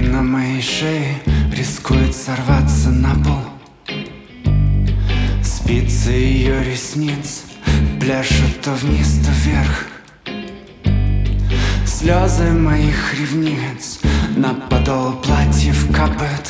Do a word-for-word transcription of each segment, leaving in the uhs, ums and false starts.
на моей шее рискует сорваться на пол. Спицы ее ресниц пляшут то вниз, то вверх. Слезы моих ревниц на подол платьев капают.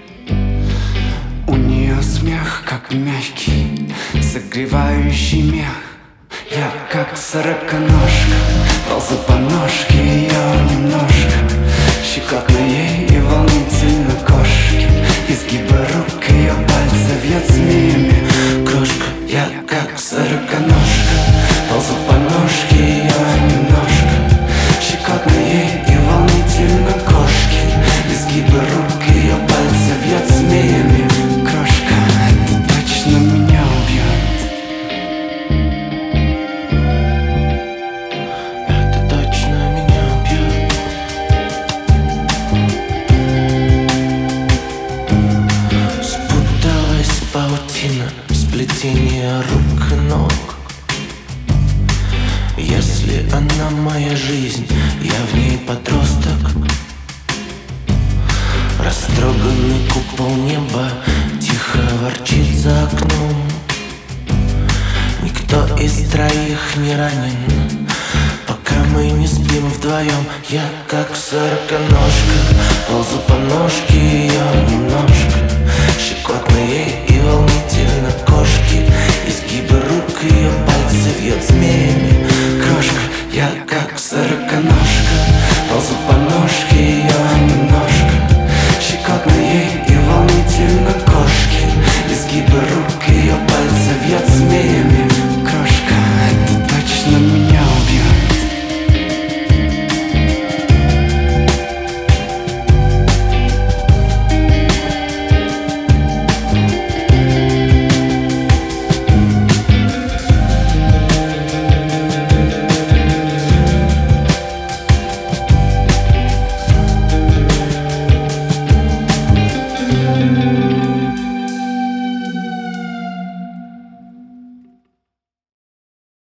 У нее смех, как мягкий, согревающий мех. Я как сороконожка, ползу по ножке ее немножко. Щекотно ей и волнительно кошки. Изгибы рук ее пальцев вьет змеями крошка. Я как сороконожка, ползу по ножке ее немножко. Щекотно ей и волнительно кошки. Изгибы рук ее пальцев вьет змеями крошка. Это точно меня убьет. Это точно меня убьет. Спуталась паутина, сплетение рук и ног. Если она моя жизнь, я в ней подросток. Растроганный купол неба тихо ворчит за окном. Никто из троих не ранен, пока мы не спим вдвоем. Я как сороконожка, ползу по ножке ее немножко. Щекотно ей и волнительно кошки. Изгибы рук ее пальцы вьет змеями крошка. Я как сороконожка, ползу по ножке ее немножко. Щекотно ей и волнительно кошки. Изгибы рук ее пальцы вьет змеями крошка. Это точно меня убьет. Thank you.